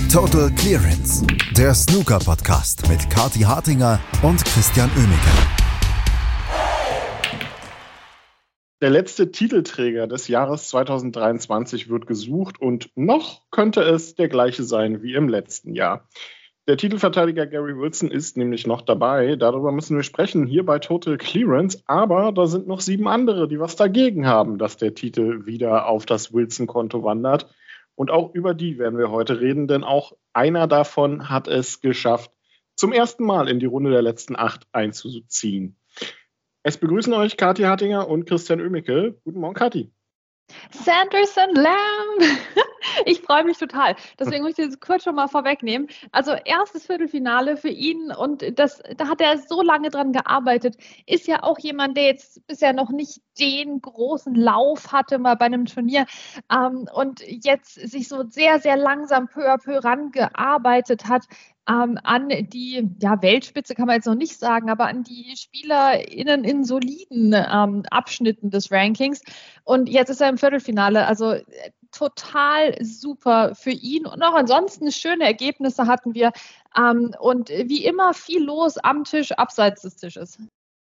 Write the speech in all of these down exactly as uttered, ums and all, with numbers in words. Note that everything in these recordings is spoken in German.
Total Clearance, der Snooker-Podcast mit Kathi Hartinger und Christian Oemeke. Der letzte Titelträger des Jahres zweitausenddreiundzwanzig wird gesucht und noch könnte es der gleiche sein wie im letzten Jahr. Der Titelverteidiger Gary Wilson ist nämlich noch dabei. Darüber müssen wir sprechen hier bei Total Clearance. Aber da sind noch sieben andere, die was dagegen haben, dass der Titel wieder auf das Wilson-Konto wandert. Und auch über die werden wir heute reden, denn auch einer davon hat es geschafft, zum ersten Mal in die Runde der letzten acht einzuziehen. Es begrüßen euch Kathi Hartinger und Christian Oemeke. Guten Morgen, Kathi. Sanderson Lamb. Ich freue mich total. Deswegen muss ich das kurz schon mal vorwegnehmen. Also erstes Viertelfinale für ihn und das, da hat er so lange dran gearbeitet. Ist ja auch jemand, der jetzt bisher noch nicht den großen Lauf hatte mal bei einem Turnier ähm, und jetzt sich so sehr, sehr langsam peu à peu rangearbeitet hat. Ähm, an die ja, Weltspitze kann man jetzt noch nicht sagen, aber an die SpielerInnen in soliden ähm, Abschnitten des Rankings. Und jetzt ist er im Viertelfinale. Also äh, total super für ihn. Und auch ansonsten schöne Ergebnisse hatten wir. Ähm, und wie immer viel los am Tisch, abseits des Tisches.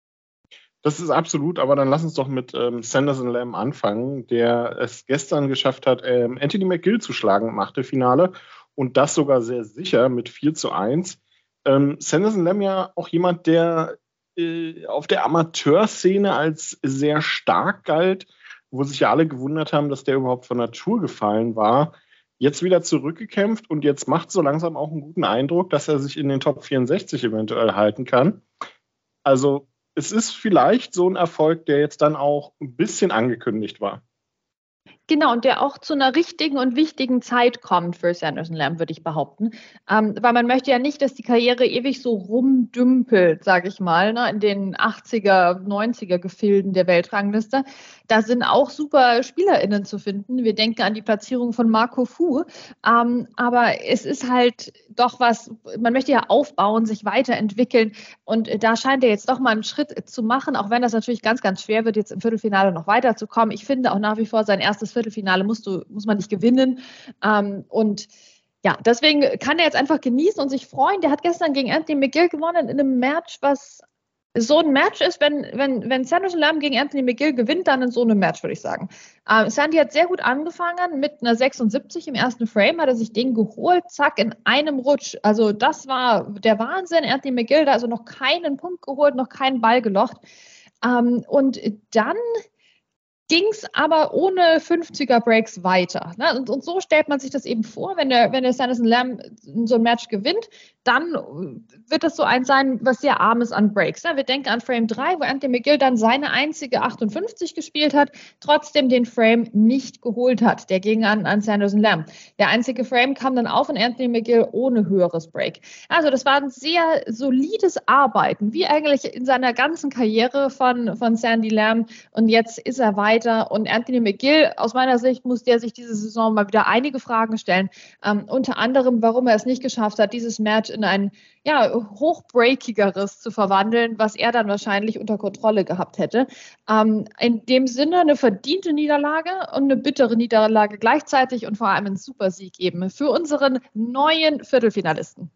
Das ist absolut, aber dann lass uns doch mit ähm, Sanderson Lamb anfangen, der es gestern geschafft hat, ähm, Anthony McGill zu schlagen im Achtelfinale. Und das sogar sehr sicher mit vier zu eins. Ähm, Sanderson Lamb ja auch jemand, der äh, auf der Amateurszene als sehr stark galt, wo sich ja alle gewundert haben, dass der überhaupt von der Tour gefallen war. Jetzt wieder zurückgekämpft und jetzt macht so langsam auch einen guten Eindruck, dass er sich in den Top vierundsechzig eventuell halten kann. Also es ist vielleicht so ein Erfolg, der jetzt dann auch ein bisschen angekündigt war. Genau, und der auch zu einer richtigen und wichtigen Zeit kommt für Sanderson Lamb, würde ich behaupten. Ähm, weil man möchte ja nicht, dass die Karriere ewig so rumdümpelt, sage ich mal, ne, in den achtziger, neunziger Gefilden der Weltrangliste. Da sind auch super SpielerInnen zu finden. Wir denken an die Platzierung von Marco Fu. Ähm, aber es ist halt doch was, man möchte ja aufbauen, sich weiterentwickeln. Und da scheint er jetzt doch mal einen Schritt zu machen, auch wenn das natürlich ganz, ganz schwer wird, jetzt im Viertelfinale noch weiterzukommen. Ich finde auch nach wie vor, sein erstes Viertelfinale musst du, muss man nicht gewinnen. Ähm, und ja, deswegen kann er jetzt einfach genießen und sich freuen. Der hat gestern gegen Anthony McGill gewonnen in einem Match, was so ein Match ist, wenn, wenn, wenn Sanderson Lamb gegen Anthony McGill gewinnt, dann in so einem Match, würde ich sagen. Ähm, Sandy hat sehr gut angefangen mit einer sechsundsiebzig im ersten Frame, hat er sich den geholt, zack, in einem Rutsch. Also das war der Wahnsinn. Anthony McGill da also noch keinen Punkt geholt, noch keinen Ball gelocht. Ähm, und dann ging es aber ohne fünfziger Breaks weiter. Ne? Und, und so stellt man sich das eben vor, wenn der, wenn der Sanderson Lamb so ein Match gewinnt, dann wird das so eins sein, was sehr arm ist an Breaks. Ne? Wir denken an Frame drei, wo Anthony McGill dann seine einzige achtundfünfzig gespielt hat, trotzdem den Frame nicht geholt hat. Der ging an, an Sanderson Lamb. Der einzige Frame kam dann auf von Anthony McGill ohne höheres Break. Also das war ein sehr solides Arbeiten, wie eigentlich in seiner ganzen Karriere von, von Sandy Lamb. Und jetzt ist er weiter. Und Anthony McGill, aus meiner Sicht, muss der sich diese Saison mal wieder einige Fragen stellen. Ähm, unter anderem, warum er es nicht geschafft hat, dieses Match in ein ja, hochbreakigeres zu verwandeln, was er dann wahrscheinlich unter Kontrolle gehabt hätte. Ähm, in dem Sinne eine verdiente Niederlage und eine bittere Niederlage gleichzeitig und vor allem ein Supersieg eben für unseren neuen Viertelfinalisten.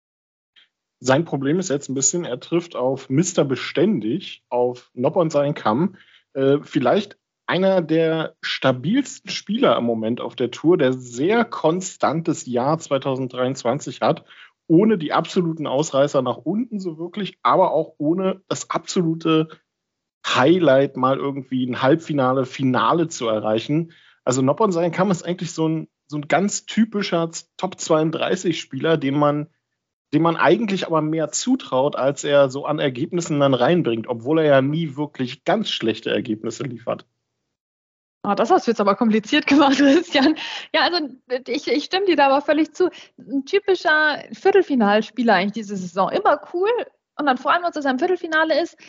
Sein Problem ist jetzt ein bisschen, er trifft auf Mister Beständig, auf Noppon Kam. Äh, vielleicht einer der stabilsten Spieler im Moment auf der Tour, der sehr konstantes Jahr zweitausenddreiundzwanzig hat, ohne die absoluten Ausreißer nach unten so wirklich, aber auch ohne das absolute Highlight mal irgendwie ein Halbfinale, Finale zu erreichen. Also Noppon Kam ist eigentlich so ein, so ein ganz typischer Top zweiunddreißig-Spieler, den man, dem man eigentlich aber mehr zutraut, als er so an Ergebnissen dann reinbringt, obwohl er ja nie wirklich ganz schlechte Ergebnisse liefert. Oh, das hast du jetzt aber kompliziert gemacht, Christian. Ja, also ich, ich stimme dir da aber völlig zu. Ein typischer Viertelfinalspieler eigentlich diese Saison. Immer cool und dann freuen wir uns, dass er im Viertelfinale ist.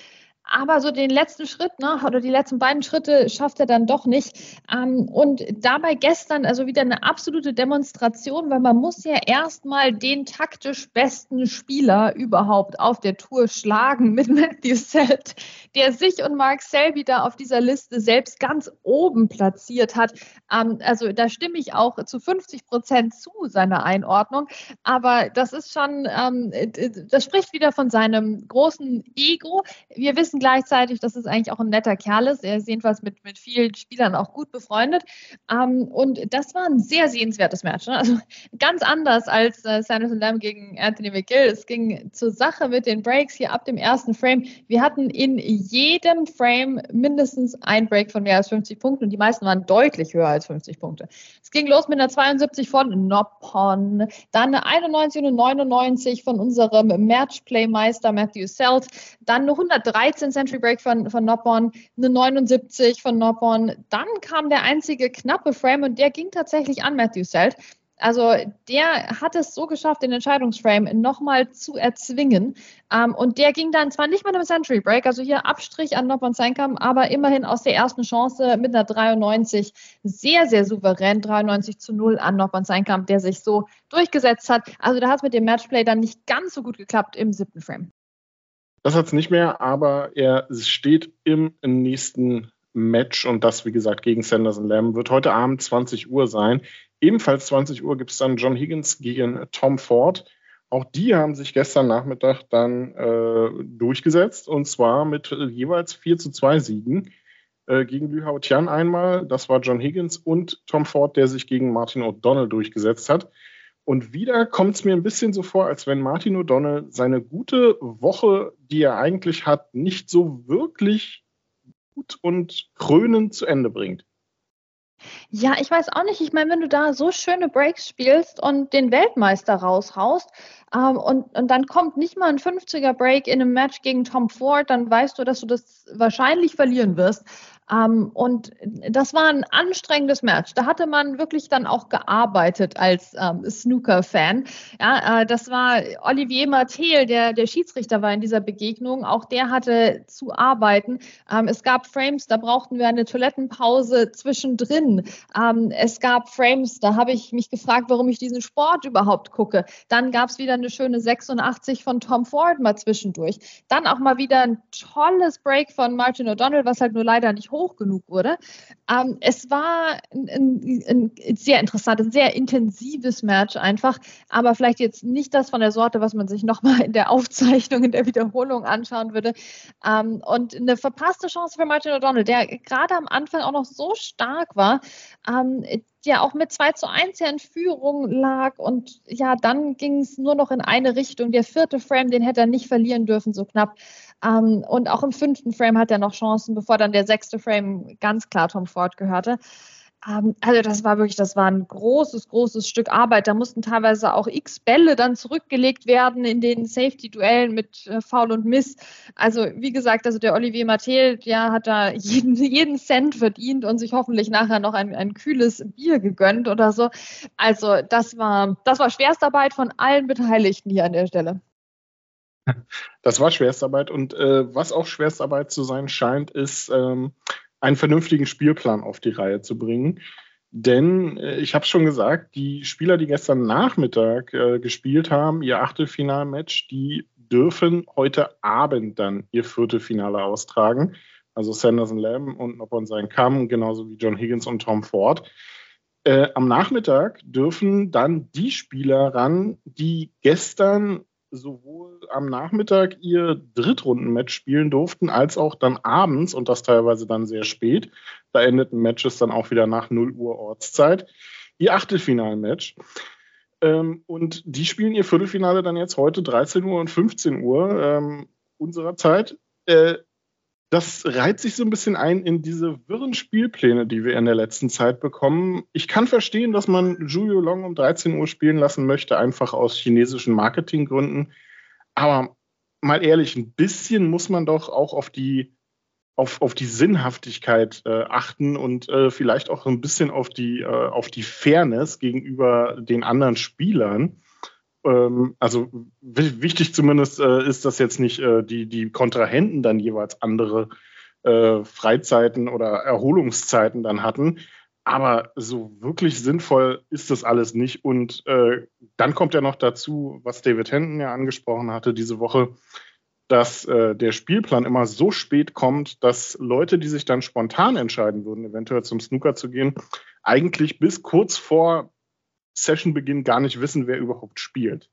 Aber so den letzten Schritt, ne, oder die letzten beiden Schritte schafft er dann doch nicht. Ähm, und dabei gestern also wieder eine absolute Demonstration, weil man muss ja erstmal den taktisch besten Spieler überhaupt auf der Tour schlagen mit Matthew Selt, der sich und Mark Selby da auf dieser Liste selbst ganz oben platziert hat. Ähm, also da stimme ich auch zu fünfzig Prozent zu seiner Einordnung. Aber das ist schon, ähm, das spricht wieder von seinem großen Ego. Wir wissen gleichzeitig, dass es eigentlich auch ein netter Kerl ist. Er ist jedenfalls mit, mit vielen Spielern auch gut befreundet. Ähm, und das war ein sehr sehenswertes Match. Ne? Also ganz anders als äh, Sanderson Lamb gegen Anthony McGill. Es ging zur Sache mit den Breaks hier ab dem ersten Frame. Wir hatten in jedem Frame mindestens ein Break von mehr als fünfzig Punkten und die meisten waren deutlich höher als fünfzig Punkte. Es ging los mit einer zweiundsiebzig von Noppon, dann eine einundneunzig und eine neunundneunzig von unserem Matchplay-Meister Matthew Selt, dann eine hundertdreizehn Century Break von, von Noppon, eine neunundsiebzig von Noppon. Dann kam der einzige knappe Frame und der ging tatsächlich an Matthew Selt. Also der hat es so geschafft, den Entscheidungsframe nochmal zu erzwingen. Ähm, und der ging dann zwar nicht mit einem Century Break, also hier Abstrich an Noppon Saengkham, aber immerhin aus der ersten Chance mit einer dreiundneunzig sehr, sehr souverän, dreiundneunzig zu null an Noppon Saengkham, der sich so durchgesetzt hat. Also da hat es mit dem Matchplay dann nicht ganz so gut geklappt im siebten Frame. Das hat es nicht mehr, aber er steht im nächsten Match und das, wie gesagt, gegen Sanderson Lamb. Wird heute Abend zwanzig Uhr sein. Ebenfalls zwanzig Uhr gibt es dann John Higgins gegen Tom Ford. Auch die haben sich gestern Nachmittag dann äh, durchgesetzt und zwar mit äh, jeweils vier zu zwei Siegen. Äh, gegen Lü Hao Tian einmal, das war John Higgins, und Tom Ford, der sich gegen Martin O'Donnell durchgesetzt hat. Und wieder kommt es mir ein bisschen so vor, als wenn Martin O'Donnell seine gute Woche, die er eigentlich hat, nicht so wirklich gut und krönend zu Ende bringt. Ja, ich weiß auch nicht. Ich meine, wenn du da so schöne Breaks spielst und den Weltmeister raushaust ähm, und, und dann kommt nicht mal ein fünfziger Break in einem Match gegen Tom Ford, dann weißt du, dass du das wahrscheinlich verlieren wirst. Um, und das war ein anstrengendes Match. Da hatte man wirklich dann auch gearbeitet als ähm, Snooker-Fan. Ja, äh, das war Olivier Martel, der, der Schiedsrichter war in dieser Begegnung. Auch der hatte zu arbeiten. Ähm, es gab Frames, da brauchten wir eine Toilettenpause zwischendrin. Ähm, es gab Frames, da habe ich mich gefragt, warum ich diesen Sport überhaupt gucke. Dann gab es wieder eine schöne sechsundachtzig von Tom Ford mal zwischendurch. Dann auch mal wieder ein tolles Break von Martin O'Donnell, was halt nur leider nicht hoch genug wurde. Ähm, es war ein, ein, ein sehr interessantes, ein sehr intensives Match einfach, aber vielleicht jetzt nicht das von der Sorte, was man sich nochmal in der Aufzeichnung, in der Wiederholung anschauen würde. Ähm, und eine verpasste Chance für Martin O'Donnell, der gerade am Anfang auch noch so stark war, ähm, ja auch mit zwei zu eins in Führung lag und ja, dann ging es nur noch in eine Richtung. Der vierte Frame, den hätte er nicht verlieren dürfen, so knapp. Um, und auch im fünften Frame hat er noch Chancen, bevor dann der sechste Frame ganz klar Tom Ford gehörte. Um, also das war wirklich, das war ein großes, großes Stück Arbeit. Da mussten teilweise auch x Bälle dann zurückgelegt werden in den Safety-Duellen mit äh, Foul und Miss. Also wie gesagt, also der Olivier Martel, der hat da jeden, jeden Cent verdient und sich hoffentlich nachher noch ein, ein kühles Bier gegönnt oder so. Also das war, das war Schwerstarbeit von allen Beteiligten hier an der Stelle. Das war Schwerstarbeit und äh, was auch Schwerstarbeit zu sein scheint, ist ähm, einen vernünftigen Spielplan auf die Reihe zu bringen. Denn äh, ich habe es schon gesagt, die Spieler, die gestern Nachmittag äh, gespielt haben, ihr Achtelfinalmatch, die dürfen heute Abend dann ihr Viertelfinale austragen. Also Sanderson Lamb und Noppon Saengkham, genauso wie John Higgins und Tom Ford. Äh, am Nachmittag dürfen dann die Spieler ran, die gestern sowohl am Nachmittag ihr Drittrundenmatch spielen durften, als auch dann abends und das teilweise dann sehr spät. Da endeten Matches dann auch wieder nach null Uhr Ortszeit. Ihr Achtelfinalmatch. Ähm, und die spielen ihr Viertelfinale dann jetzt heute dreizehn Uhr und fünfzehn Uhr ähm, unserer Zeit. Äh, das reiht sich so ein bisschen ein in diese wirren Spielpläne, die wir in der letzten Zeit bekommen. Ich kann verstehen, dass man Zhu Yuelong um dreizehn Uhr spielen lassen möchte, einfach aus chinesischen Marketinggründen. Aber mal ehrlich, ein bisschen muss man doch auch auf die, auf, auf die Sinnhaftigkeit äh, achten und äh, vielleicht auch ein bisschen auf die, äh, auf die Fairness gegenüber den anderen Spielern. ähm, also w- wichtig zumindest äh, ist, dass jetzt nicht äh, die, die Kontrahenten dann jeweils andere äh, Freizeiten oder Erholungszeiten dann hatten. Aber so wirklich sinnvoll ist das alles nicht. Und äh, dann kommt ja noch dazu, was David Henton ja angesprochen hatte diese Woche, dass äh, der Spielplan immer so spät kommt, dass Leute, die sich dann spontan entscheiden würden, eventuell zum Snooker zu gehen, eigentlich bis kurz vor Sessionbeginn gar nicht wissen, wer überhaupt spielt.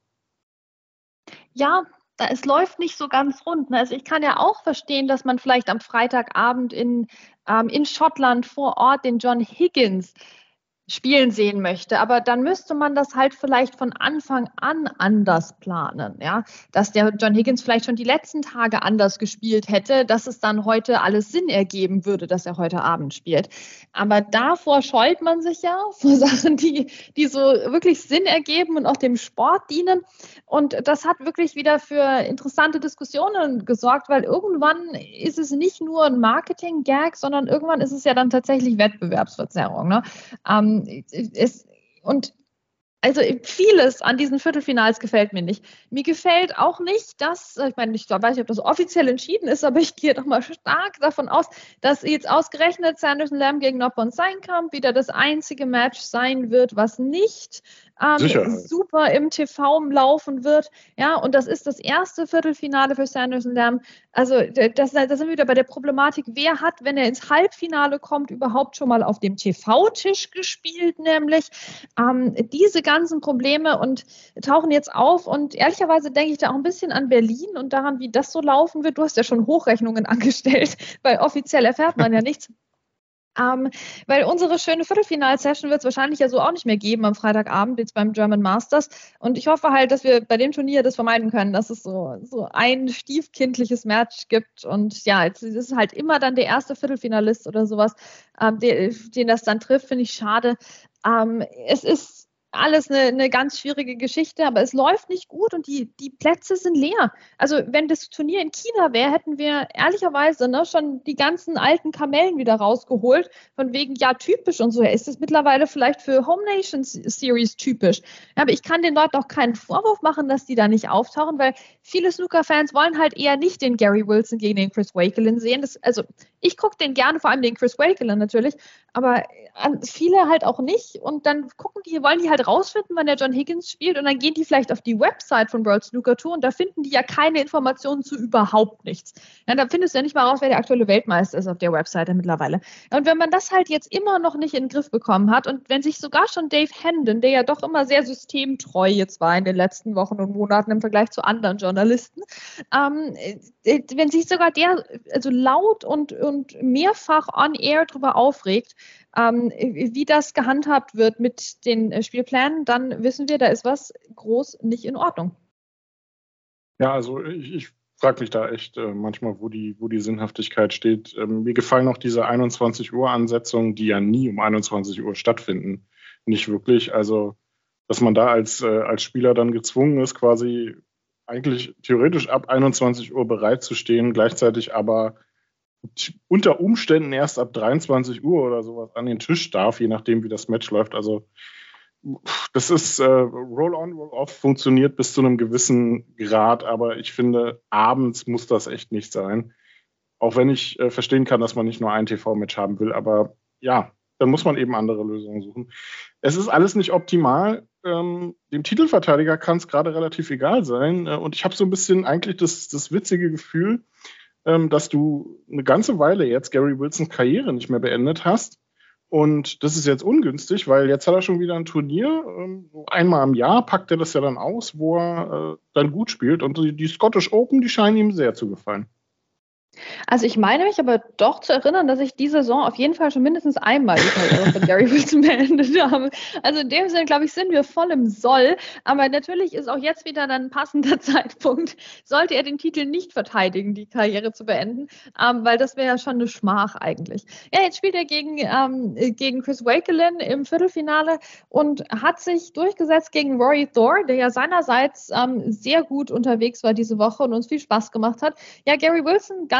Ja, da, es läuft nicht so ganz rund. Ne? Also ich kann ja auch verstehen, dass man vielleicht am Freitagabend in, ähm, in Schottland vor Ort den John Higgins spielen sehen möchte. Aber dann müsste man das halt vielleicht von Anfang an anders planen, ja, dass der John Higgins vielleicht schon die letzten Tage anders gespielt hätte, dass es dann heute alles Sinn ergeben würde, dass er heute Abend spielt. Aber davor scheut man sich ja vor Sachen, die, die so wirklich Sinn ergeben und auch dem Sport dienen. Und das hat wirklich wieder für interessante Diskussionen gesorgt, weil irgendwann ist es nicht nur ein Marketing-Gag, sondern irgendwann ist es ja dann tatsächlich Wettbewerbsverzerrung. Ne? Ähm, Es, und also vieles an diesen Viertelfinals gefällt mir nicht. Mir gefällt auch nicht, dass, ich meine, ich weiß nicht, ob das offiziell entschieden ist, aber ich gehe doch mal stark davon aus, dass jetzt ausgerechnet Sanderson Lam gegen Noppon Steinkamp wieder das einzige Match sein wird, was nicht ähm, super im T V laufen wird. Ja, und das ist das erste Viertelfinale für Sanderson Lam. Also das, das sind wir wieder bei der Problematik, wer hat, wenn er ins Halbfinale kommt, überhaupt schon mal auf dem T V-Tisch gespielt, nämlich ähm, diese ganzen Probleme und tauchen jetzt auf und ehrlicherweise denke ich da auch ein bisschen an Berlin und daran, wie das so laufen wird. Du hast ja schon Hochrechnungen angestellt, weil offiziell erfährt man ja nichts. Ähm, weil unsere schöne Viertelfinal-Session wird es wahrscheinlich ja so auch nicht mehr geben am Freitagabend jetzt beim German Masters. Und ich hoffe halt, dass wir bei dem Turnier das vermeiden können, dass es so, so ein stiefkindliches Match gibt. Und ja, jetzt ist es halt immer dann der erste Viertelfinalist oder sowas, ähm, den, den das dann trifft, finde ich schade. Ähm, es ist alles eine, eine ganz schwierige Geschichte, aber es läuft nicht gut und die, die Plätze sind leer. Also wenn das Turnier in China wäre, hätten wir ehrlicherweise ne, schon die ganzen alten Kamellen wieder rausgeholt, von wegen, ja, typisch und so. Ist es mittlerweile vielleicht für Home Nations Series typisch? Ja, aber ich kann den Leuten auch keinen Vorwurf machen, dass die da nicht auftauchen, weil viele Snooker-Fans wollen halt eher nicht den Gary Wilson gegen den Chris Wakelin sehen. Das, also ich gucke den gerne, vor allem den Chris Wakelin natürlich, aber viele halt auch nicht und dann gucken die, wollen die halt rausfinden, wann der John Higgins spielt und dann gehen die vielleicht auf die Website von World Snooker Tour und da finden die ja keine Informationen zu überhaupt nichts. Ja, da findest du ja nicht mal raus, wer der aktuelle Weltmeister ist auf der Website mittlerweile. Und wenn man das halt jetzt immer noch nicht in den Griff bekommen hat und wenn sich sogar schon Dave Hendon, der ja doch immer sehr systemtreu jetzt war in den letzten Wochen und Monaten im Vergleich zu anderen Journalisten, ähm, wenn sich sogar der also laut und, und mehrfach on air darüber aufregt, Ähm, wie das gehandhabt wird mit den äh, Spielplänen, dann wissen wir, da ist was groß nicht in Ordnung. Ja, also ich, ich frage mich da echt äh, manchmal, wo die, wo die Sinnhaftigkeit steht. Ähm, mir gefallen auch diese einundzwanzig Uhr Ansetzungen, die ja nie um einundzwanzig Uhr stattfinden. Nicht wirklich. Also, dass man da als, äh, als Spieler dann gezwungen ist, quasi eigentlich theoretisch ab einundzwanzig Uhr bereit zu stehen, gleichzeitig aber unter Umständen erst ab dreiundzwanzig Uhr oder sowas an den Tisch darf, je nachdem, wie das Match läuft. Also das ist äh, Roll-on, Roll-off funktioniert bis zu einem gewissen Grad, aber ich finde, abends muss das echt nicht sein. Auch wenn ich äh, verstehen kann, dass man nicht nur ein T V-Match haben will, aber ja, dann muss man eben andere Lösungen suchen. Es ist alles nicht optimal. Ähm, dem Titelverteidiger kann es gerade relativ egal sein. Äh, und ich habe so ein bisschen eigentlich das, das witzige Gefühl, dass du eine ganze Weile jetzt Gary Wilsons Karriere nicht mehr beendet hast. Und das ist jetzt ungünstig, weil jetzt hat er schon wieder ein Turnier. Einmal im Jahr packt er das ja dann aus, wo er dann gut spielt. Und die Scottish Open, die scheinen ihm sehr zu gefallen. Also ich meine mich aber doch zu erinnern, dass ich die Saison auf jeden Fall schon mindestens einmal die Karriere von Gary Wilson beendet habe. Also in dem Sinne, glaube ich, sind wir voll im Soll. Aber natürlich ist auch jetzt wieder dann ein passender Zeitpunkt, sollte er den Titel nicht verteidigen, die Karriere zu beenden, ähm, weil das wäre ja schon eine Schmach eigentlich. Ja, jetzt spielt er gegen, ähm, gegen Chris Wakelin im Viertelfinale und hat sich durchgesetzt gegen Rory Thor, der ja seinerseits ähm, sehr gut unterwegs war diese Woche und uns viel Spaß gemacht hat. Ja, Gary Wilson, ganz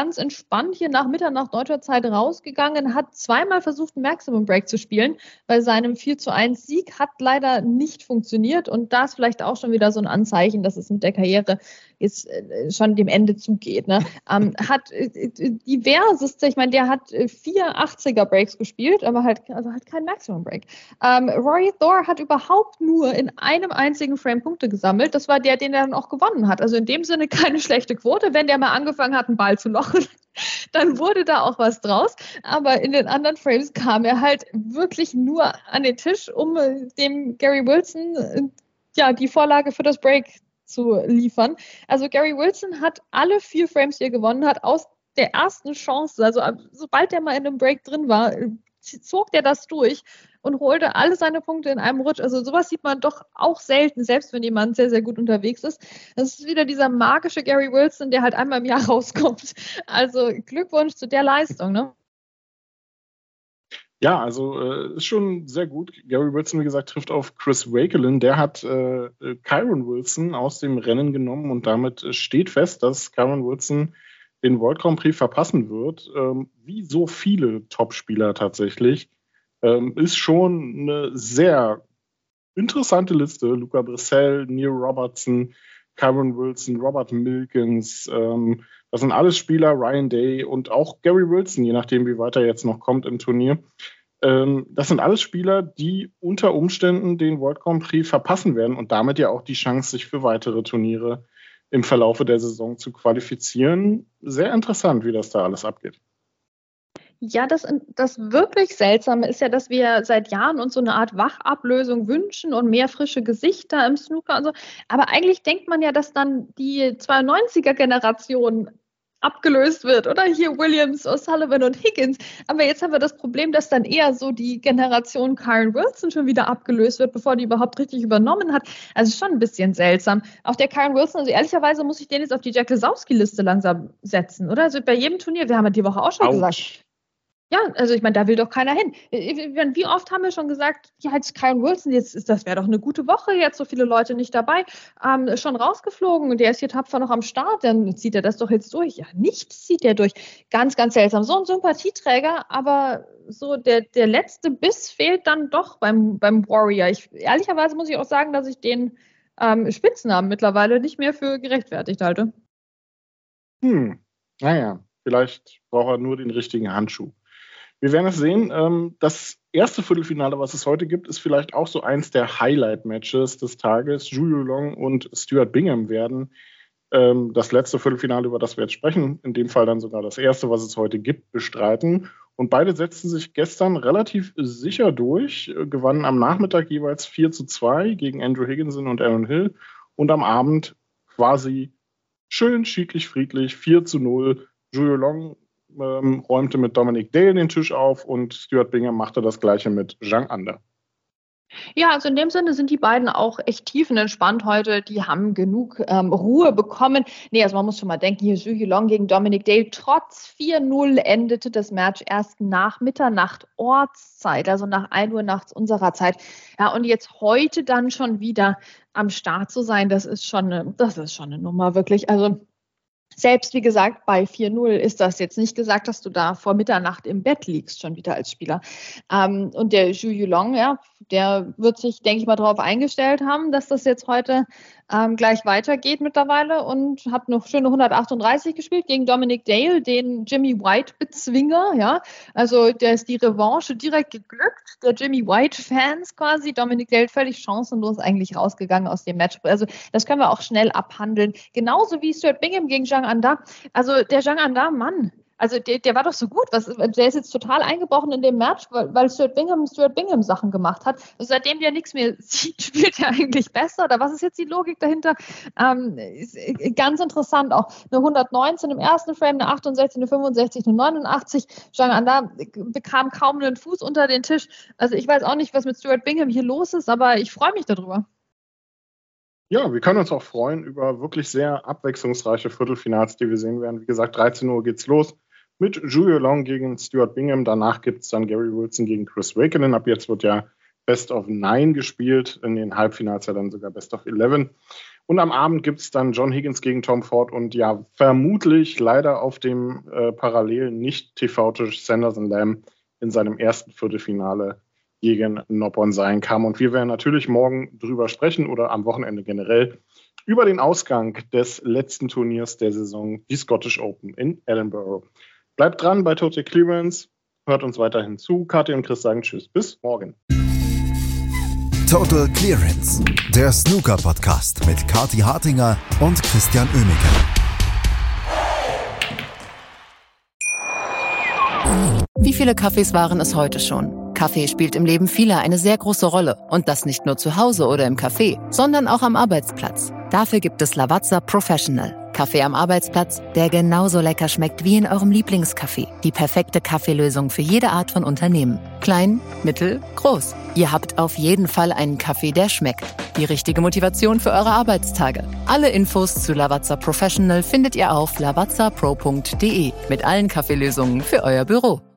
ganz entspannt hier nach Mitternacht deutscher Zeit rausgegangen, hat zweimal versucht, einen Maximum Break zu spielen. Bei seinem vier zu eins Sieg hat leider nicht funktioniert und da ist vielleicht auch schon wieder so ein Anzeichen, dass es mit der Karriere jetzt schon dem Ende zugeht. Ne? Ähm, hat äh, diverseste, ich meine, der hat äh, vier achtziger Breaks gespielt, aber halt, also halt kein Maximum Break. Ähm, Rory Thor hat überhaupt nur in einem einzigen Frame Punkte gesammelt. Das war der, den er dann auch gewonnen hat. Also in dem Sinne keine schlechte Quote. Wenn der mal angefangen hat, einen Ball zu lochen, dann wurde da auch was draus. Aber in den anderen Frames kam er halt wirklich nur an den Tisch, um äh, dem Gary Wilson äh, ja, die Vorlage für das Break zu liefern. Also Gary Wilson hat alle vier Frames, die er gewonnen hat, aus der ersten Chance, also sobald er mal in einem Break drin war, zog der das durch und holte alle seine Punkte in einem Rutsch. Also sowas sieht man doch auch selten, selbst wenn jemand sehr, sehr gut unterwegs ist. Das ist wieder dieser magische Gary Wilson, der halt einmal im Jahr rauskommt. Also Glückwunsch zu der Leistung, ne? Ja, also äh, ist schon sehr gut. Gary Wilson, wie gesagt, trifft auf Chris Wakelin. Der hat äh, Kyron Wilson aus dem Rennen genommen und damit steht fest, dass Kyron Wilson den World Grand Prix verpassen wird. Ähm, wie so viele Topspieler tatsächlich. Ähm, ist schon eine sehr interessante Liste. Luca Brissell, Neil Robertson, Kyron Wilson, Robert Milkins, ähm, das sind alles Spieler, Ryan Day und auch Gary Wilson, je nachdem, wie weit er jetzt noch kommt im Turnier. Ähm, das sind alles Spieler, die unter Umständen den World Grand Prix verpassen werden und damit ja auch die Chance, sich für weitere Turniere im Verlaufe der Saison zu qualifizieren. Sehr interessant, wie das da alles abgeht. Ja, das, das wirklich Seltsame ist ja, dass wir seit Jahren uns so eine Art Wachablösung wünschen und mehr frische Gesichter im Snooker und so. Aber eigentlich denkt man ja, dass dann die zweiundneunziger-Generation abgelöst wird, oder? Hier Williams, O'Sullivan und Higgins. Aber jetzt haben wir das Problem, dass dann eher so die Generation Kyron Wilson schon wieder abgelöst wird, bevor die überhaupt richtig übernommen hat. Also schon ein bisschen seltsam. Auch der Kyron Wilson, also ehrlicherweise muss ich den jetzt auf die Jack Lesowski-Liste langsam setzen, oder? Also bei jedem Turnier, wir haben ja die Woche auch schon Ouch. gesagt, ja, also ich meine, da will doch keiner hin. Wie oft haben wir schon gesagt, ja, jetzt Kyron Wilson, jetzt ist, das wäre doch eine gute Woche, jetzt so viele Leute nicht dabei, ähm, schon rausgeflogen und der ist hier tapfer noch am Start, dann zieht er das doch jetzt durch. Ja, nichts zieht er durch. Ganz, ganz seltsam. So ein Sympathieträger, aber so der, der letzte Biss fehlt dann doch beim, beim Warrior. Ich, ehrlicherweise muss ich auch sagen, dass ich den ähm, Spitznamen mittlerweile nicht mehr für gerechtfertigt halte. Hm, naja, vielleicht braucht er nur den richtigen Handschuh. Wir werden es sehen. Das erste Viertelfinale, was es heute gibt, ist vielleicht auch so eins der Highlight-Matches des Tages. Zhu Yuelong und Stuart Bingham werden das letzte Viertelfinale, über das wir jetzt sprechen, in dem Fall dann sogar das erste, was es heute gibt, bestreiten. Und beide setzten sich gestern relativ sicher durch, gewannen am Nachmittag jeweils vier zu zwei gegen Andrew Higginson und Aaron Hill und am Abend quasi schön schiedlich friedlich vier zu null. Zhu Yuelong Ähm, räumte mit Dominic Dale den Tisch auf und Stuart Bingham machte das gleiche mit Zhang Anda. Ja, also in dem Sinne sind die beiden auch echt tiefenentspannt heute. Die haben genug ähm, Ruhe bekommen. Nee, also man muss schon mal denken, hier Zhu Yuelong gegen Dominic Dale. Trotz vier null endete das Match erst nach Mitternacht Ortszeit, also nach ein Uhr nachts unserer Zeit. Ja, und jetzt heute dann schon wieder am Start zu sein, das ist schon eine, das ist schon eine Nummer, wirklich. Also selbst, wie gesagt, bei vier null ist das jetzt nicht gesagt, dass du da vor Mitternacht im Bett liegst, schon wieder als Spieler. Ähm, und der Zhu Yuelong, ja, der wird sich, denke ich mal, darauf eingestellt haben, dass das jetzt heute ähm, gleich weitergeht mittlerweile und hat noch schöne hundertachtunddreißig gespielt gegen Dominic Dale, den Jimmy White-Bezwinger, ja. Also der ist die Revanche direkt geglückt, der Jimmy White-Fans quasi. Dominic Dale völlig chancenlos eigentlich rausgegangen aus dem Match. Also das können wir auch schnell abhandeln. Genauso wie Stuart Bingham gegen Zhang Anda. Also der Zhang Anda, Mann, also der, der war doch so gut. Was, der ist jetzt total eingebrochen in dem Match, weil, weil Stuart Bingham Stuart Bingham Sachen gemacht hat. Also seitdem der nichts mehr sieht, spielt er eigentlich besser. Oder was ist jetzt die Logik dahinter? Ähm, ist ganz interessant auch. Eine hundertneunzehn im ersten Frame, eine achtundsechzig, eine fünfundsechzig, eine neunundachtzig. Zhang Anda bekam kaum einen Fuß unter den Tisch. Also ich weiß auch nicht, was mit Stuart Bingham hier los ist, aber ich freue mich darüber. Ja, wir können uns auch freuen über wirklich sehr abwechslungsreiche Viertelfinals, die wir sehen werden. Wie gesagt, dreizehn Uhr geht's los mit Zhu Yuelong gegen Stuart Bingham. Danach gibt es dann Gary Wilson gegen Chris Wakelin. Ab jetzt wird ja Best of Nine gespielt, in den Halbfinals ja dann sogar Best of Eleven. Und am Abend gibt es dann John Higgins gegen Tom Ford und ja, vermutlich leider auf dem äh, parallelen Nicht-T V-Tisch Sanderson Lam in seinem ersten Viertelfinale gegen Noppon Kam. Und wir werden natürlich morgen drüber sprechen oder am Wochenende generell über den Ausgang des letzten Turniers der Saison, die Scottish Open in Edinburgh. Bleibt dran bei Total Clearance, hört uns weiterhin zu. Kathi und Chris sagen Tschüss, bis morgen. Total Clearance, der Snooker-Podcast mit Kathi Hartinger und Christian Oemeke. Wie viele Kaffees waren es heute schon? Kaffee spielt im Leben vieler eine sehr große Rolle. Und das nicht nur zu Hause oder im Café, sondern auch am Arbeitsplatz. Dafür gibt es Lavazza Professional. Kaffee am Arbeitsplatz, der genauso lecker schmeckt wie in eurem Lieblingscafé. Die perfekte Kaffeelösung für jede Art von Unternehmen. Klein, mittel, groß. Ihr habt auf jeden Fall einen Kaffee, der schmeckt. Die richtige Motivation für eure Arbeitstage. Alle Infos zu Lavazza Professional findet ihr auf lavazza pro punkt de mit allen Kaffeelösungen für euer Büro.